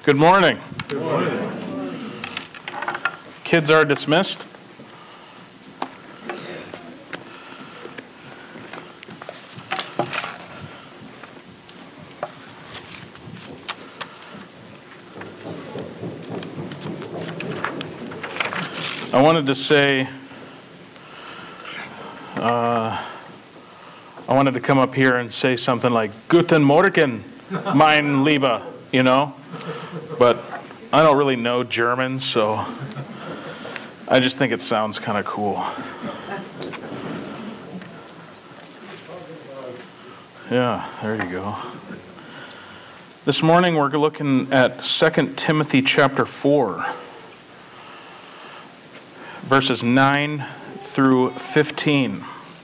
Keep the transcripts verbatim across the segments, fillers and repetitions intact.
Good morning. Good morning. Kids are dismissed. I wanted to say, uh, I wanted to come up here and say something like, Guten Morgen, mein Lieber, you know? But I don't really know German, so I just think it sounds kind of cool. Yeah, there you go. This morning we're looking at Second Timothy chapter four, verses nine through fifteen.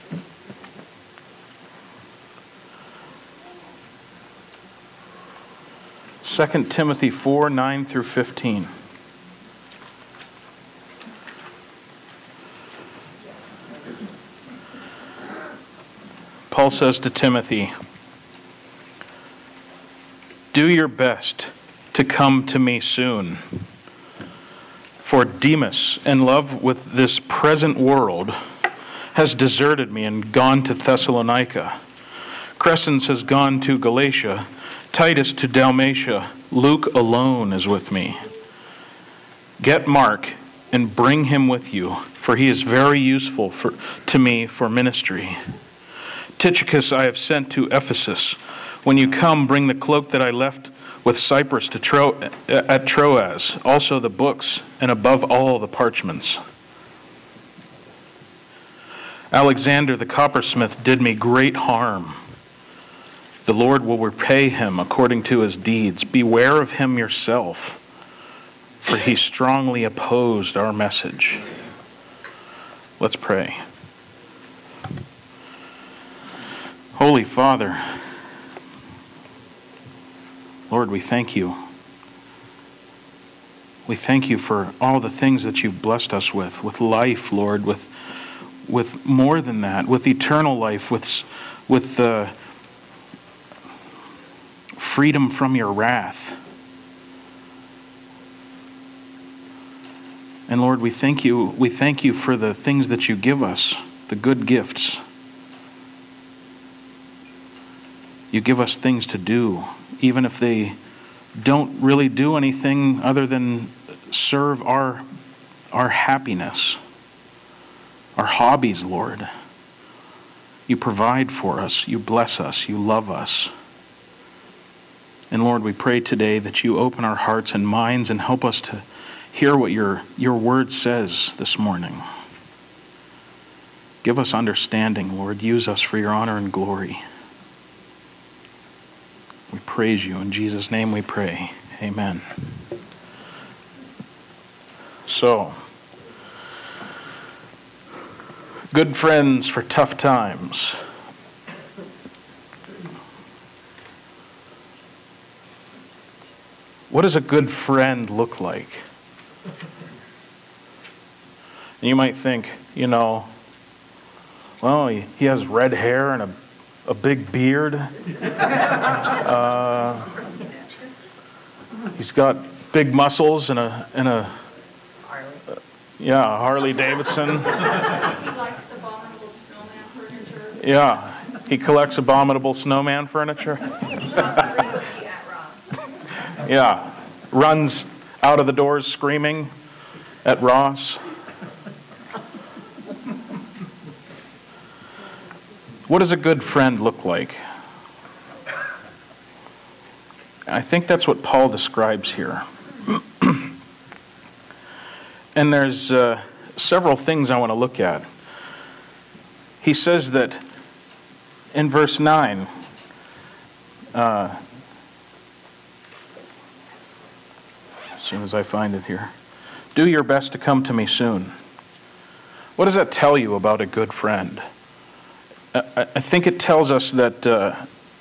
Second Timothy four, nine through fifteen. Paul says to Timothy, "Do your best to come to me soon. For Demas, in love with this present world, has deserted me and gone to Thessalonica. Crescens has gone to Galatia, Titus to Dalmatia. Luke alone is with me. Get Mark and bring him with you, for he is very useful for, to me for ministry. Tychicus I have sent to Ephesus. When you come, bring the cloak that I left with Cyprus to Tro- at Troas, also the books, and above all the parchments. Alexander the coppersmith did me great harm. The Lord will repay him according to his deeds. Beware of him yourself, for he strongly opposed our message." Let's pray. Holy Father, Lord, we thank you. We thank you for all the things that you've blessed us with, with life, Lord, with with more than that, with eternal life, with with the uh, freedom from your wrath. And Lord, we thank you, we thank you for the things that you give us, the good gifts. You give us things to do, even if they don't really do anything other than serve our, our happiness, our hobbies, Lord. You provide for us, you bless us, you love us. And Lord, we pray today that you open our hearts and minds and help us to hear what your, your word says this morning. Give us understanding, Lord. Use us for your honor and glory. We praise you. In Jesus' name we pray. Amen. So, good friends for tough times. What does a good friend look like? And you might think, you know, well, he, he has red hair and a, a big beard. Uh, he's got big muscles and a and a uh, yeah, a Harley Davidson. He likes abominable snowman furniture. Yeah, he collects abominable snowman furniture. Yeah, runs out of the doors screaming at Ross. What does a good friend look like? I think that's what Paul describes here. And there's uh, several things I want to look at. He says that in verse nine, uh, as soon as I find it here, do your best to come to me soon. What does that tell you about a good friend? I, I think it tells us that uh,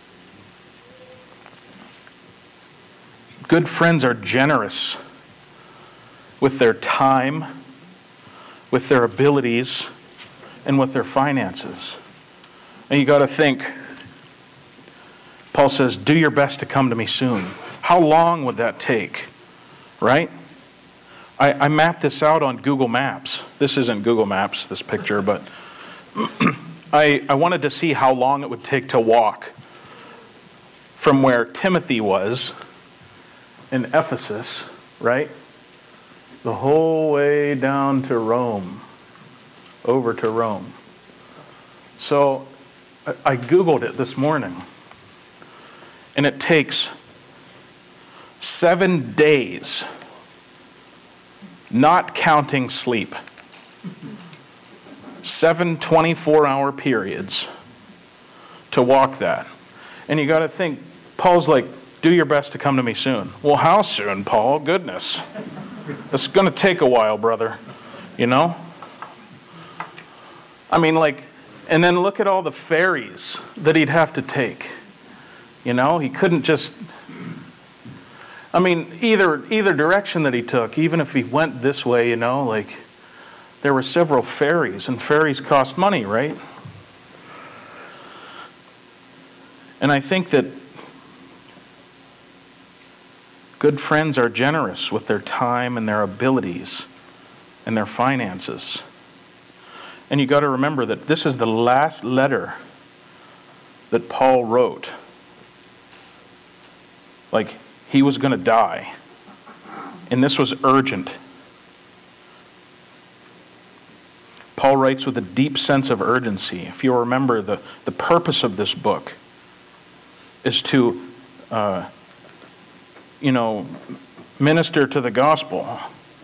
good friends are generous with their time, with their abilities, and with their finances. And you got to think, Paul says, do your best to come to me soon. How long would that take, right? I, I mapped this out on Google Maps. This isn't Google Maps, this picture, but I, I wanted to see how long it would take to walk from where Timothy was in Ephesus, right? The whole way down to Rome, over to Rome. So I, I Googled it this morning, and it takes seven days, not counting sleep. Seven twenty-four hour periods to walk that. And you got to think, Paul's like, do your best to come to me soon. Well, how soon, Paul? Goodness. It's going to take a while, brother. You know? I mean, like, and then look at all the ferries that he'd have to take. You know, he couldn't just, I mean, either either direction that he took, even if he went this way, you know, like, there were several ferries, and ferries cost money, right? And I think that good friends are generous with their time and their abilities and their finances. And you got to remember that this is the last letter that Paul wrote. Like, he was going to die. And this was urgent. Paul writes with a deep sense of urgency. If you remember, the, the purpose of this book is to, uh, you know, minister to the gospel.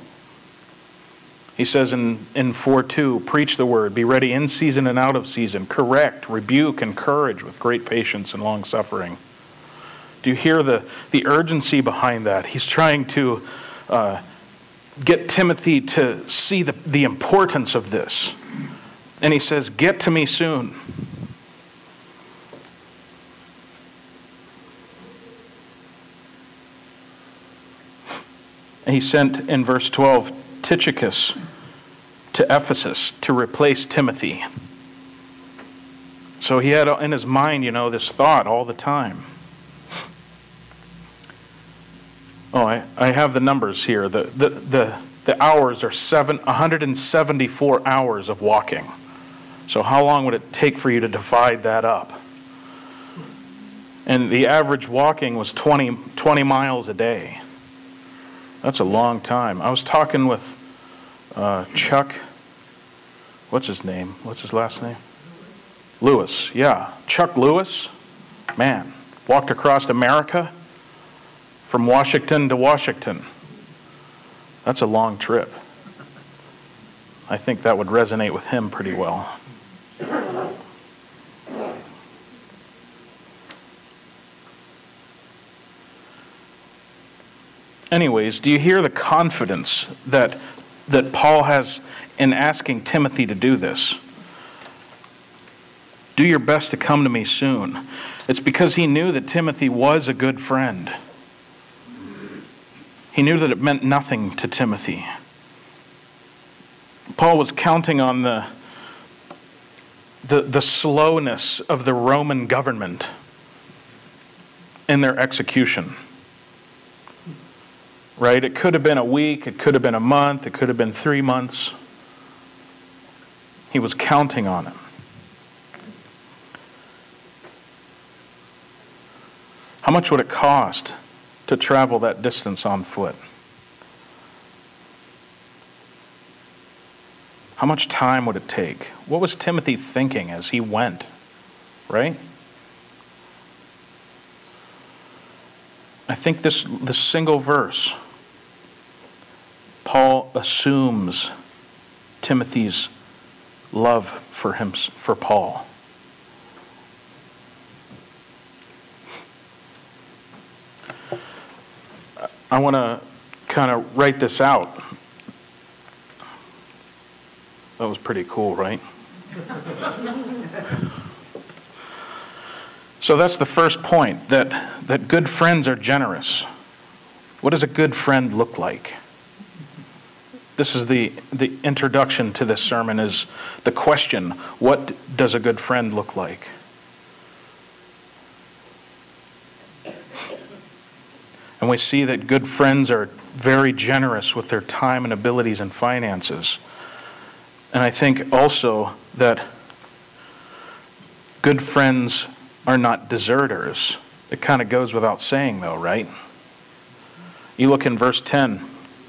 He says in, in four two, preach the word, be ready in season and out of season, correct, rebuke, encourage with great patience and long suffering. Do you hear the, the urgency behind that? He's trying to uh, get Timothy to see the, the importance of this. And he says, get to me soon. And he sent in verse twelve, Tychicus to Ephesus to replace Timothy. So he had in his mind, you know, this thought all the time. Oh, I, I have the numbers here. The, the, the, the hours are seven, one hundred seventy-four hours of walking. So how long would it take for you to divide that up? And the average walking was twenty, twenty miles a day. That's a long time. I was talking with uh, Chuck, what's his name? What's his last name? Lewis, yeah. Chuck Lewis, man, walked across America from Washington to Washington. That's a long trip. I think that would resonate with him pretty well. Anyways, do you hear the confidence that that Paul has in asking Timothy to do this? Do your best to come to me soon. It's because he knew that Timothy was a good friend. He knew that it meant nothing to Timothy. Paul was counting on the, the, the slowness of the Roman government in their execution. Right? It could have been a week, it could have been a month, it could have been three months. He was counting on him. How much would it cost to travel that distance on foot? How much time would it take? What was Timothy thinking as he went? Right? I think this, this single verse, Paul assumes Timothy's love for him, for Paul. I want to kind of write this out. That was pretty cool, right? So that's the first point, that, that good friends are generous. What does a good friend look like? This is the, the introduction to this sermon, is the question, what does a good friend look like? And And we see that good friends are very generous with their time and abilities and finances. And I think also that good friends are not deserters. It kind of goes without saying, though, right? You look in verse ten.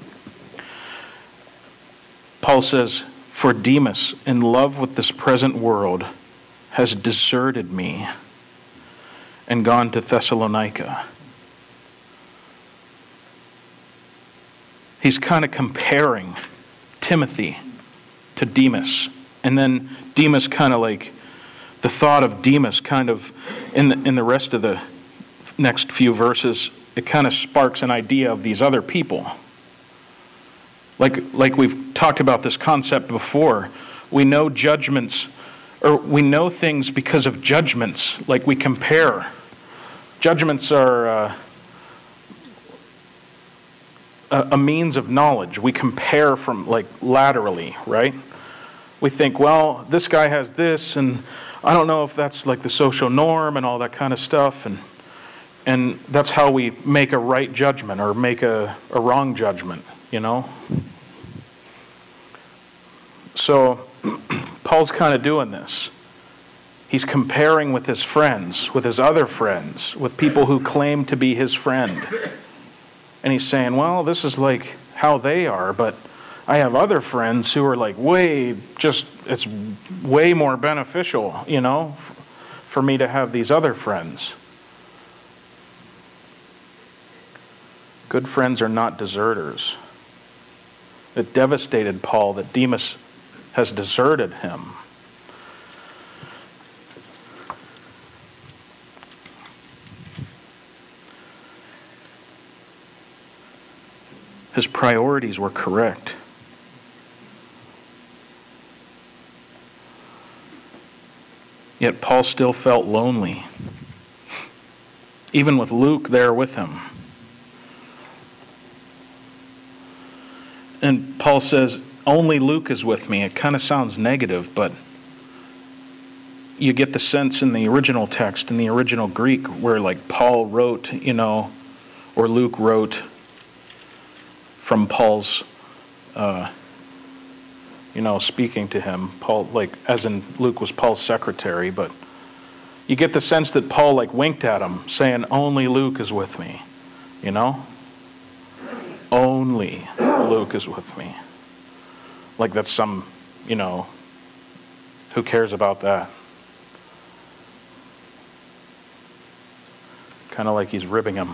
Paul says, "For Demas, in love with this present world, has deserted me and gone to Thessalonica." He's kind of comparing Timothy to Demas. And then Demas kind of like, the thought of Demas kind of, in the, in the rest of the next few verses, it kind of sparks an idea of these other people. Like, like we've talked about this concept before, we know judgments, or we know things because of judgments, like we compare. Judgments are uh, a, a means of knowledge. We compare from, like, laterally, right? We think, well, this guy has this, and I don't know if that's like the social norm and all that kind of stuff, and and that's how we make a right judgment or make a, a wrong judgment, you know? So Paul's kind of doing this. He's comparing with his friends, with his other friends, with people who claim to be his friend. And he's saying, well, this is like how they are, but I have other friends who are like way, just, it's way more beneficial, you know, for me to have these other friends. Good friends are not deserters. It devastated Paul that Demas has deserted him. His priorities were correct. Yet Paul still felt lonely, even with Luke there with him. And Paul says, only Luke is with me. It kind of sounds negative, but you get the sense in the original text, in the original Greek, where like Paul wrote, you know, or Luke wrote from Paul's, uh, you know, speaking to him. Paul, like, as in Luke was Paul's secretary, but you get the sense that Paul like winked at him, saying, only Luke is with me, you know? Only Luke is with me. Like that's some, you know, who cares about that? Kind of like he's ribbing him.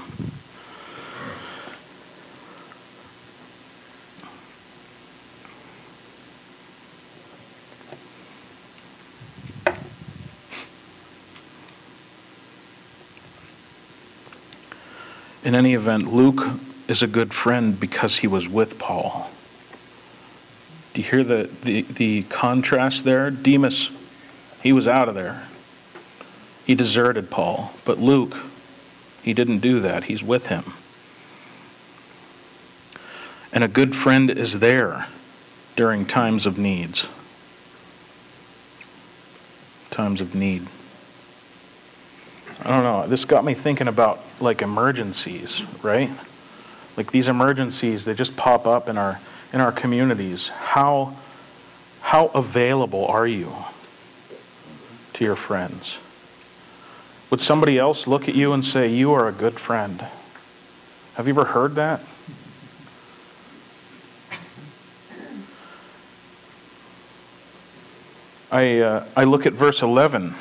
In any event, Luke is a good friend because he was with Paul. Do you hear the, the, the contrast there? Demas, he was out of there. He deserted Paul. But Luke, he didn't do that. He's with him. And a good friend is there during times of needs. Times of need. I don't know. This got me thinking about like emergencies, right? Like these emergencies, they just pop up in our in our communities. How how available are you to your friends? Would somebody else look at you and say, you are a good friend? Have you ever heard that? I uh, I look at verse eleven.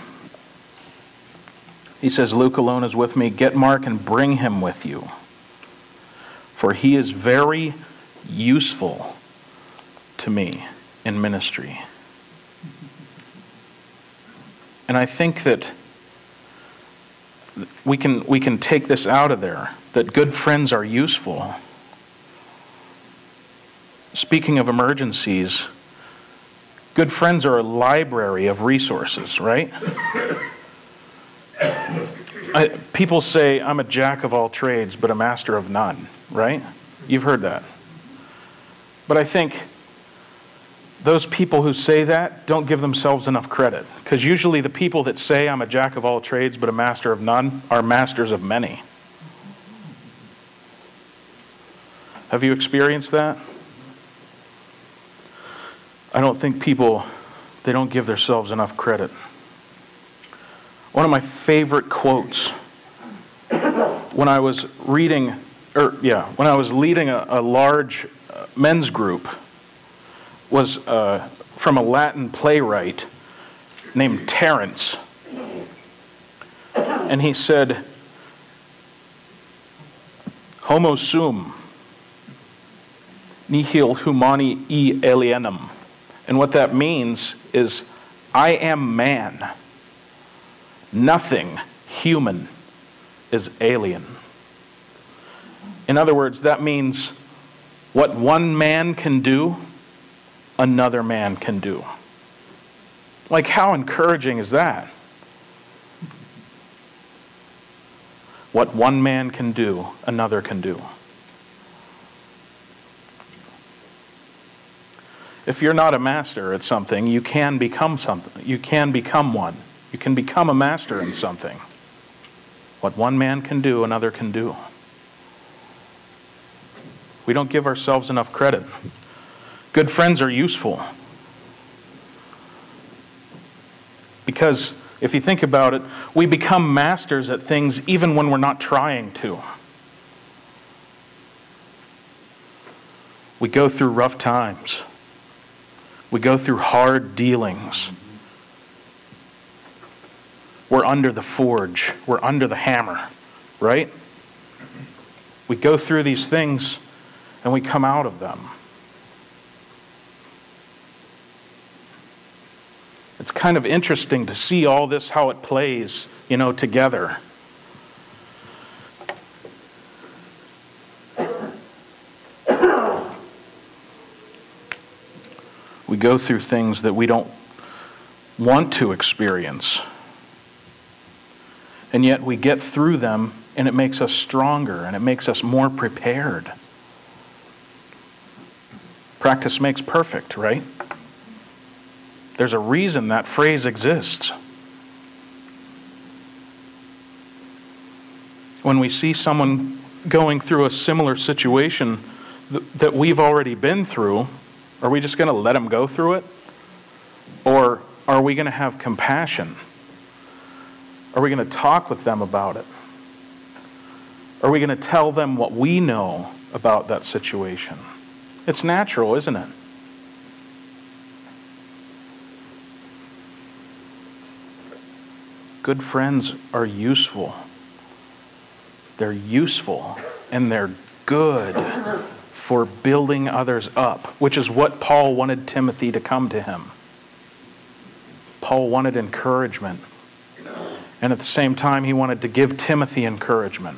He says, Luke alone is with me. Get Mark and bring him with you. For he is very useful to me in ministry. And I think that we can we can take this out of there, that good friends are useful. Speaking of emergencies, good friends are a library of resources, right? I, people say, I'm a jack of all trades, but a master of none, right? You've heard that. But I think those people who say that don't give themselves enough credit. Because usually the people that say, I'm a jack of all trades, but a master of none, are masters of many. Have you experienced that? I don't think people, they don't give themselves enough credit. One of my favorite quotes when I was reading, or yeah, when I was leading a, a large uh, men's group was uh, from a Latin playwright named Terence. And he said, "Homo sum, nihil humani e alienum." And what that means is, I am man. Nothing human is alien. In other words, that means what one man can do, another man can do. Like, how encouraging is that? What one man can do, another can do. If you're not a master at something, you can become something. You can become one. You can become a master in something. What one man can do, another can do. We don't give ourselves enough credit. Good friends are useful. Because if you think about it, we become masters at things even when we're not trying to. We go through rough times. We go through hard dealings. We're under the forge. We're under the hammer, right? We go through these things and we come out of them. It's kind of interesting to see all this, how it plays, you know, together. We go through things that we don't want to experience. And yet we get through them, and it makes us stronger, and it makes us more prepared. Practice makes perfect, right? There's a reason that phrase exists. When we see someone going through a similar situation th- that we've already been through, are we just going to let them go through it? Or are we going to have compassion? Are we going to talk with them about it? Are we going to tell them what we know about that situation? It's natural, isn't it? Good friends are useful. They're useful and they're good for building others up, which is what Paul wanted Timothy to come to him. Paul wanted encouragement. And at the same time, he wanted to give Timothy encouragement.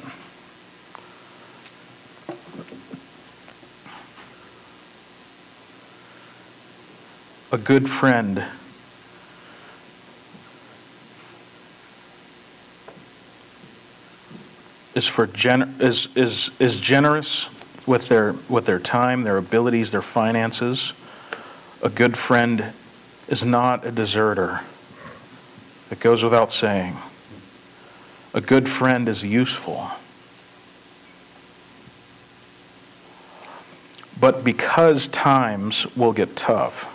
A good friend is for gen- is is is generous with their with their time, their abilities, their finances. A good friend is not a deserter. It goes without saying. A good friend is useful. But because times will get tough,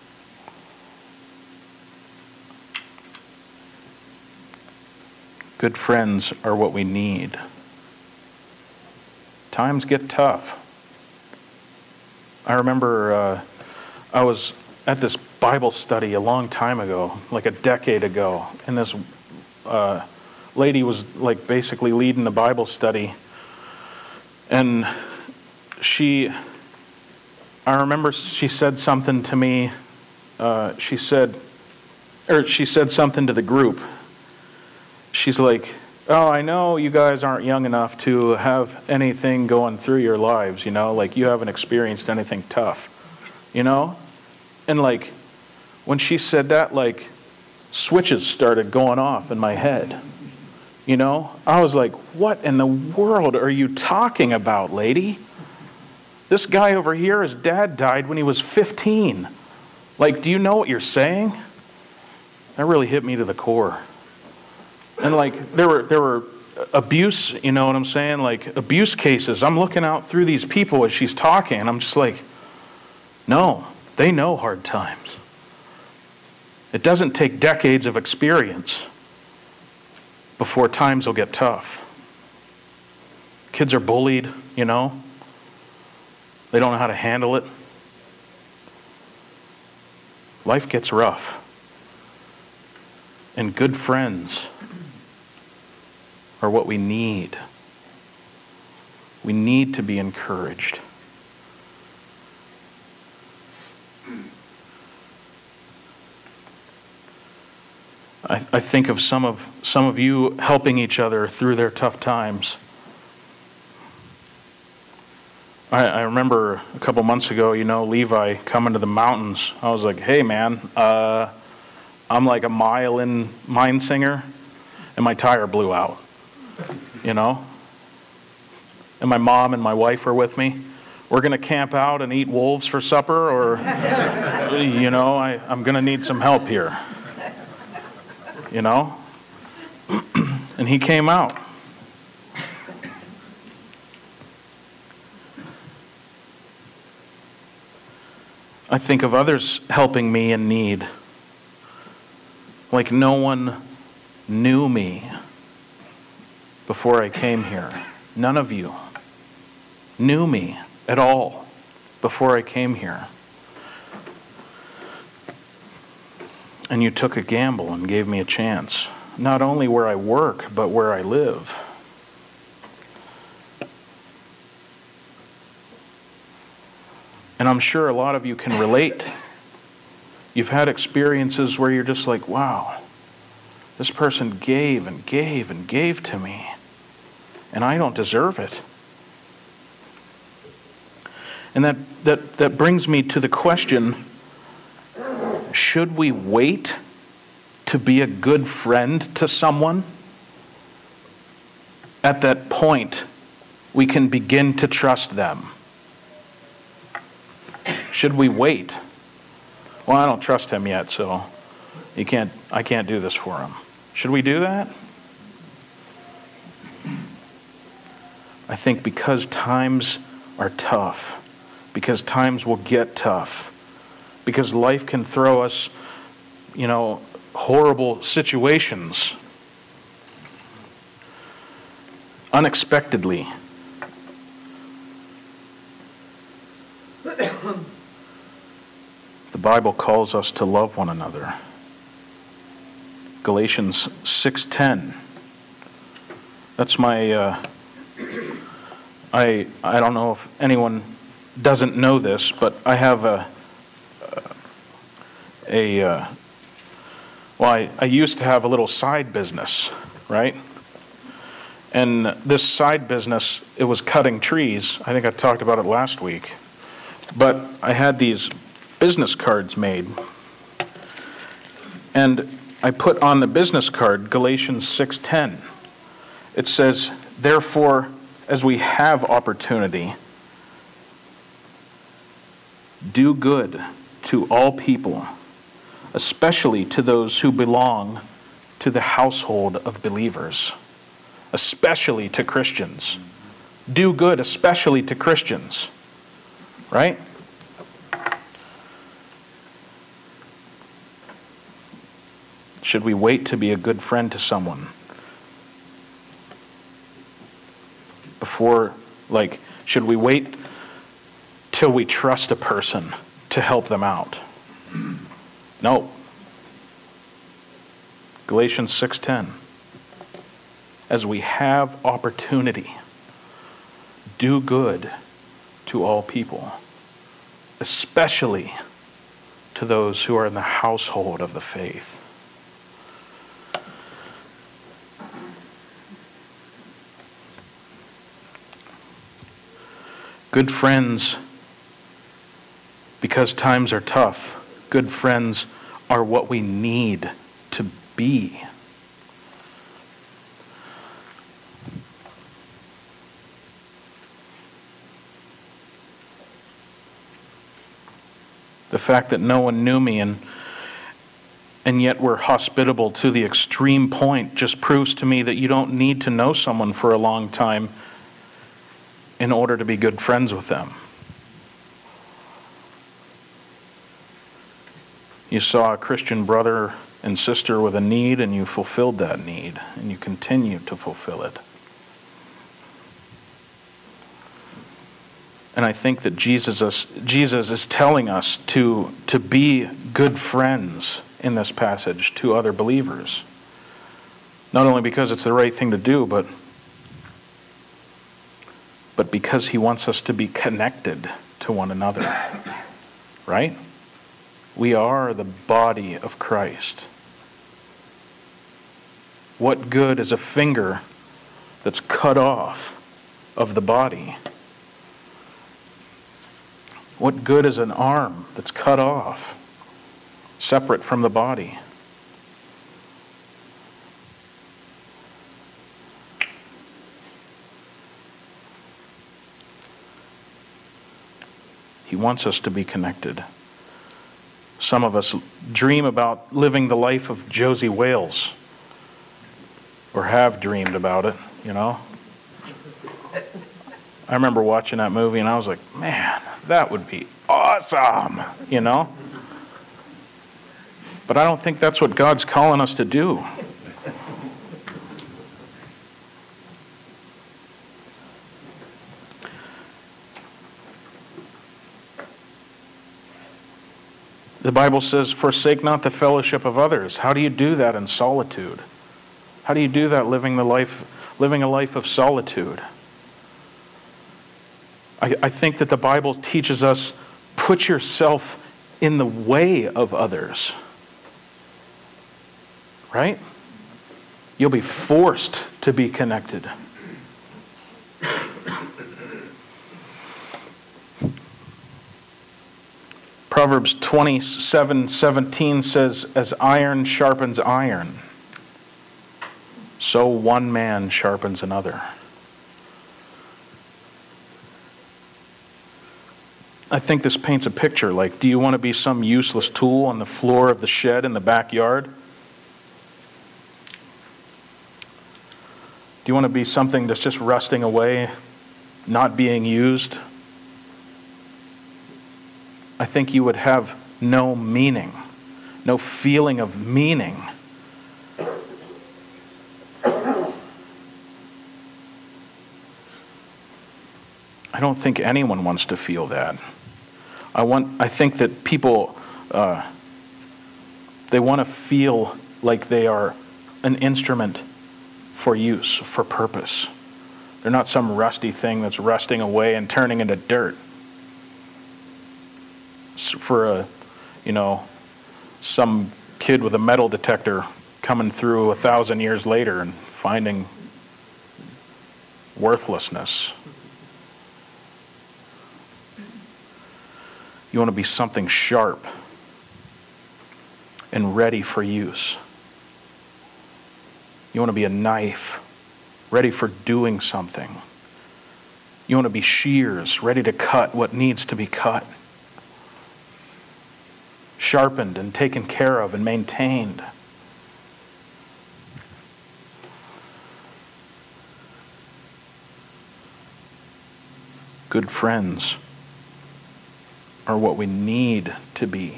good friends are what we need. Times get tough. I remember uh, I was at this Bible study a long time ago, like a decade ago, and this uh, lady was like basically leading the Bible study, and she, I remember she said something to me. Uh, she said, or she said something to the group. She's like, "Oh, I know you guys aren't young enough to have anything going through your lives, you know, like you haven't experienced anything tough, you know?" And like, when she said that, like, switches started going off in my head, you know? I was like, what in the world are you talking about, lady? This guy over here, his dad died when he was fifteen. Like, do you know what you're saying? That really hit me to the core. And like, there were there were abuse, you know what I'm saying? Like abuse cases. I'm looking out through these people as she's talking, and I'm just like, no, they know hard times. It doesn't take decades of experience before times will get tough. Kids are bullied, you know. They don't know how to handle it. Life gets rough. And good friends are what we need. We need to be encouraged. I, I think of some of some of you helping each other through their tough times. I, I remember a couple months ago, you know, Levi coming to the mountains. I was like, hey man, uh, I'm like a mile in Mine Singer, and my tire blew out, you know? And my mom and my wife are with me. We're going to camp out and eat wolves for supper, or, you know, I, I'm going to need some help here. You know? And he came out. I think of others helping me in need. Like no one knew me before I came here. None of you knew me at all before I came here. And you took a gamble and gave me a chance, not only where I work, but where I live. And I'm sure a lot of you can relate. You've had experiences where you're just like, wow, this person gave and gave and gave to me, and I don't deserve it. And that, that, that brings me to the question, should we wait to be a good friend to someone? At that point, we can begin to trust them. Should we wait? Well, I don't trust him yet, so you can't, I can't do this for him. Should we do that? I think because times are tough, because times will get tough, because life can throw us, you know, horrible situations unexpectedly. The Bible calls us to love one another. Galatians six ten. That's my, uh, I I don't know if anyone doesn't know this, but I have a, a uh, well, I, I used to have a little side business, right? And this side business, it was cutting trees. I think I talked about it last week. But I had these business cards made. And I put on the business card Galatians six ten. It says, therefore, as we have opportunity, do good to all people, especially to those who belong to the household of believers, especially to Christians. Do good, especially to Christians, right? Should we wait to be a good friend to someone before, like, should we wait till we trust a person to help them out? No. Galatians six ten. As we have opportunity, do good to all people, especially to those who are in the household of the faith. Good friends, because times are tough, good friends are what we need to be. The fact that no one knew me and and yet we're hospitable to the extreme point just proves to me that you don't need to know someone for a long time in order to be good friends with them. You saw a Christian brother and sister with a need, and you fulfilled that need, and you continue to fulfill it. And I think that Jesus is, Jesus is telling us to, to be good friends in this passage to other believers. Not only because it's the right thing to do, but, but because he wants us to be connected to one another. Right? We are the body of Christ. What good is a finger that's cut off of the body? What good is an arm that's cut off, separate from the body? He wants us to be connected. Some of us dream about living the life of Josie Wales, or have dreamed about it, you know. I remember watching that movie and I was like, man, that would be awesome, you know. But I don't think that's what God's calling us to do. The Bible says, forsake not the fellowship of others. How do you do that in solitude? How do you do that living the life, living a life of solitude? I, I think that the Bible teaches us, put yourself in the way of others. Right? You'll be forced to be connected. Proverbs twenty-seven seventeen says, as iron sharpens iron, so one man sharpens another. I think this paints a picture like, do you want to be some useless tool on the floor of the shed in the backyard? Do you want to be something that's just rusting away, not being used? I think you would have no meaning, no feeling of meaning. I don't think anyone wants to feel that. I want. I think that people, uh, they want to feel like they are an instrument for use, for purpose. They're not some rusty thing that's rusting away and turning into dirt. For a, you know, some kid with a metal detector coming through a thousand years later and finding worthlessness. You want to be something sharp and ready for use. You want to be a knife, ready for doing something. You want to be shears, ready to cut what needs to be cut. Sharpened and taken care of and maintained. Good friends are what we need to be.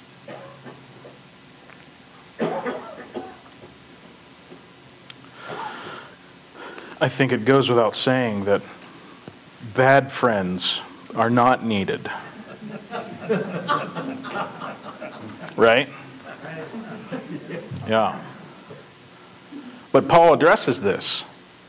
I think it goes without saying that bad friends are not needed. Right? Yeah. But Paul addresses this.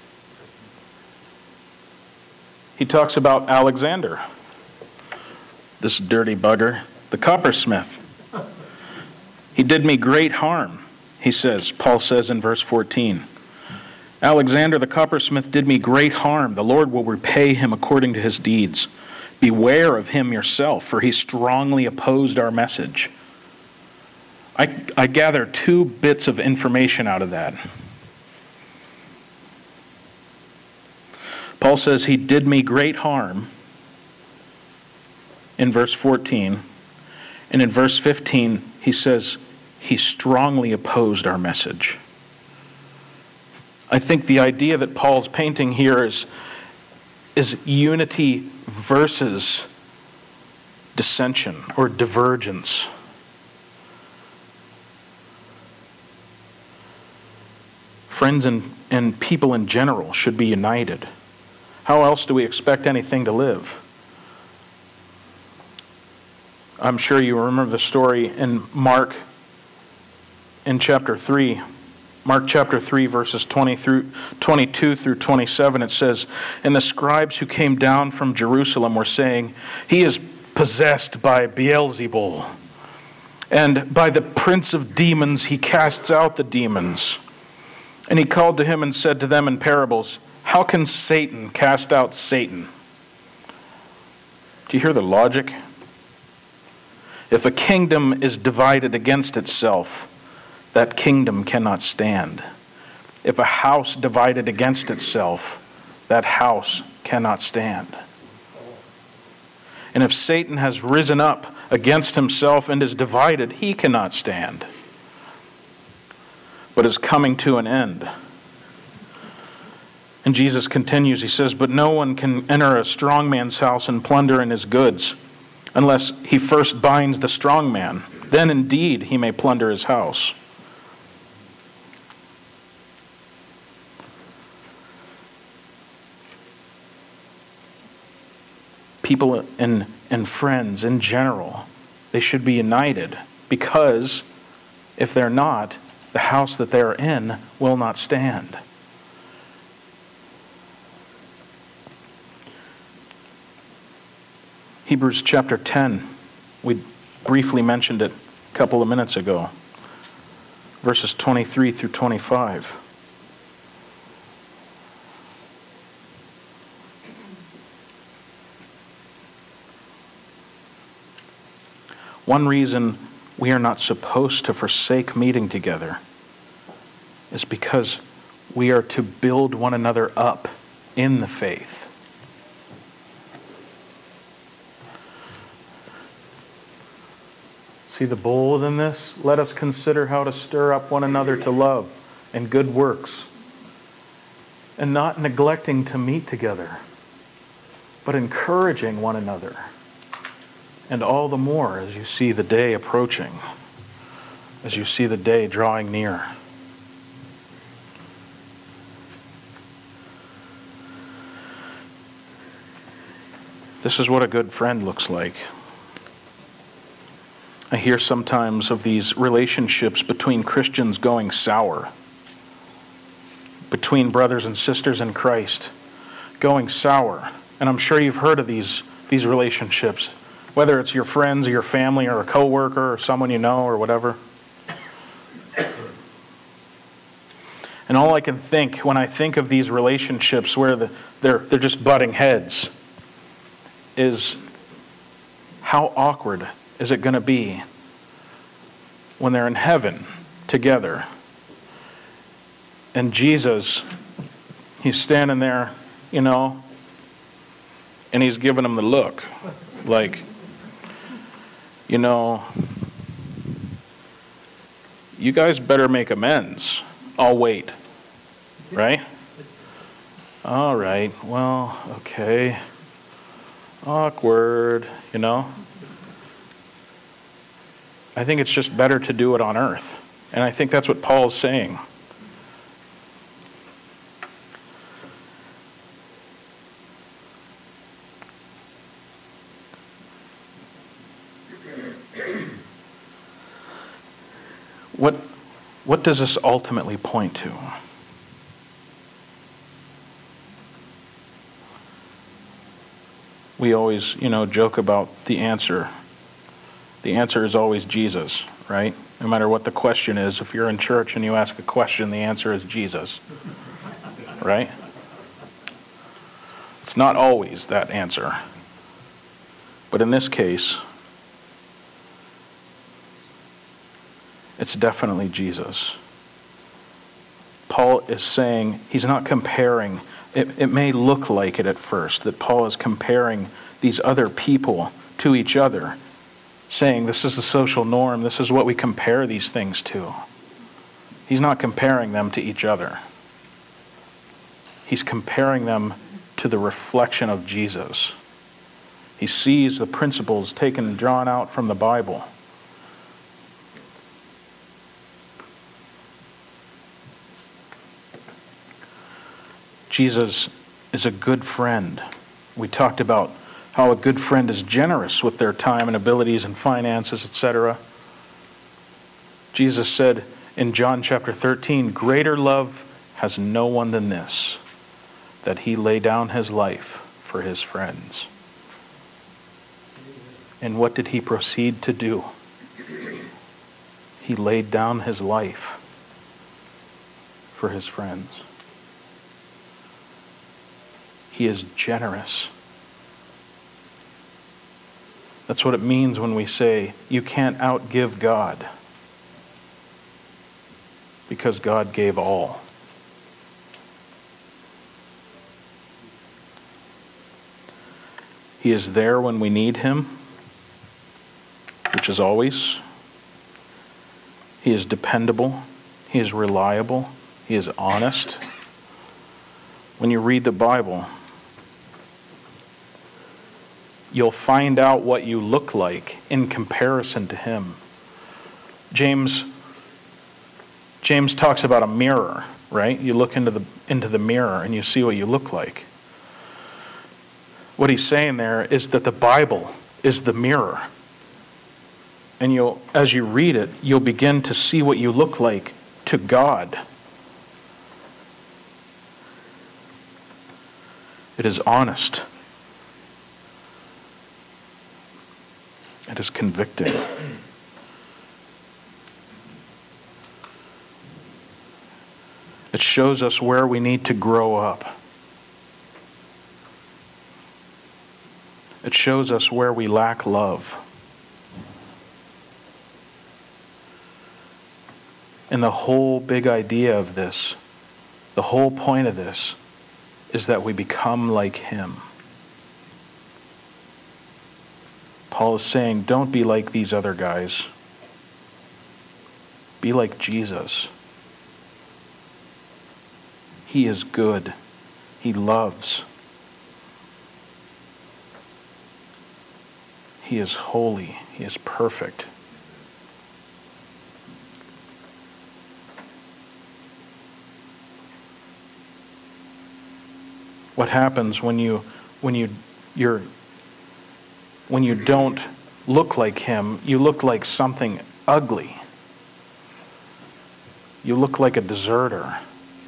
He talks about Alexander, this dirty bugger, the coppersmith. He did me great harm, he says, Paul says in verse fourteen. Alexander the coppersmith did me great harm. The Lord will repay him according to his deeds. Beware of him yourself, for he strongly opposed our message. I, I gather two bits of information out of that. Paul says he did me great harm in verse fourteen. And in verse fifteen, he says he strongly opposed our message. I think the idea that Paul's painting here is, is unity versus dissension or divergence. Friends and, and people in general should be united. How else do we expect anything to live? I'm sure you remember the story in Mark in chapter three. Mark chapter three, verses twenty through twenty-two through twenty-seven, it says, "And the scribes who came down from Jerusalem were saying, 'He is possessed by Beelzebul, and by the prince of demons he casts out the demons.' And he called to him and said to them in parables, 'How can Satan cast out Satan?'" Do you hear the logic? If a kingdom is divided against itself, that kingdom cannot stand. If a house divided against itself, that house cannot stand. And if Satan has risen up against himself and is divided, he cannot stand, but is coming to an end. And Jesus continues, he says, "But no one can enter a strong man's house and plunder in his goods, unless he first binds the strong man. Then indeed he may plunder his house." People and, and friends in general, they should be united, because if they're not, the house that they're in will not stand. Hebrews chapter ten, we briefly mentioned it a couple of minutes ago, verses twenty-three through twenty-five. One reason we are not supposed to forsake meeting together is because we are to build one another up in the faith. See the bold in this? Let us consider how to stir up one another to love and good works, and not neglecting to meet together, but encouraging one another, and all the more as you see the day approaching, as you see the day drawing near. This is what a good friend looks like. I hear sometimes of these relationships between Christians going sour, between brothers and sisters in Christ going sour. And I'm sure you've heard of these, these relationships, whether it's your friends or your family or a coworker or someone you know or whatever. And all I can think when I think of these relationships where the, they're, they're just butting heads is, how awkward is it going to be when they're in heaven together? And Jesus, he's standing there, you know, and he's giving them the look. Like, you know, you guys better make amends. I'll wait. Right? All right, well, okay. Awkward, you know. I think it's just better to do it on earth. And I think that's what Paul's saying. What, what does this ultimately point to? We always, you know, joke about the answer. The answer is always Jesus, right? No matter what the question is, if you're in church and you ask a question, the answer is Jesus, right? It's not always that answer. But in this case, it's definitely Jesus. Paul is saying, he's not comparing. It, it may look like it at first, that Paul is comparing these other people to each other. saying this is the social norm, this is what we compare these things to. He's not comparing them to each other. He's comparing them to the reflection of Jesus. He sees the principles taken and drawn out from the Bible. Jesus is a good friend. We talked about how a good friend is generous with their time and abilities and finances, et cetera. Jesus said in John chapter thirteen, "Greater love has no one than this, that he lay down his life for his friends." And what did he proceed to do? He laid down his life for his friends. He is generous. That's what it means when we say you can't outgive God, because God gave all. He is there when we need him, which is always. He is dependable. He is reliable. He is honest. When you read the Bible, you'll find out what you look like in comparison to him. James James talks about a mirror, right? You look into the into the mirror and you see what you look like. What he's saying there is that the Bible is the mirror. And you'll, as you read it, you'll begin to see what you look like to God. It is honest. It is convicting. It shows us where we need to grow up. It shows us where we lack love. And the whole big idea of this, the whole point of this, is that we become like him. Paul is saying, don't be like these other guys. Be like Jesus. He is good. He loves. He is holy. He is perfect. What happens when you when you you're when you don't look like him? You look like something ugly. You look like a deserter.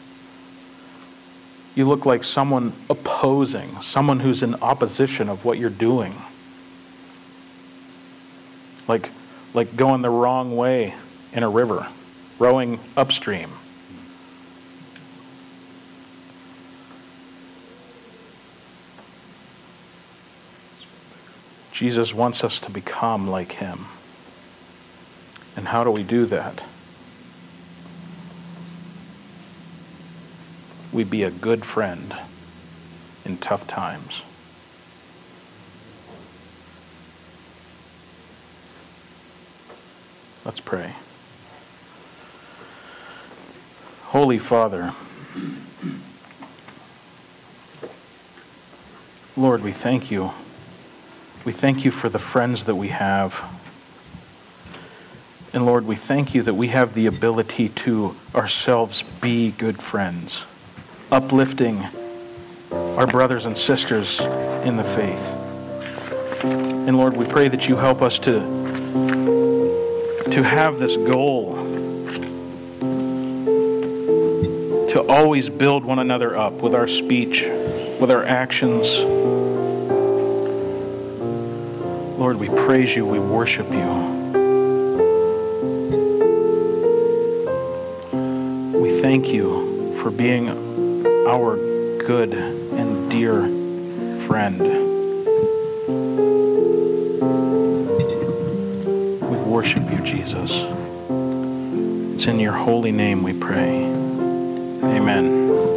You look like someone opposing, someone who's in opposition of what you're doing. Like like going the wrong way in a river, rowing upstream. Jesus wants us to become like him. And how do we do that? We be a good friend in tough times. Let's pray. Holy Father, Lord, we thank you. We thank you for the friends that we have. And Lord, we thank you that we have the ability to ourselves be good friends, uplifting our brothers and sisters in the faith. And Lord, we pray that you help us to, to have this goal to always build one another up with our speech, with our actions. Lord, we praise you, we worship you. We thank you for being our good and dear friend. We worship you, Jesus. It's in your holy name we pray. Amen.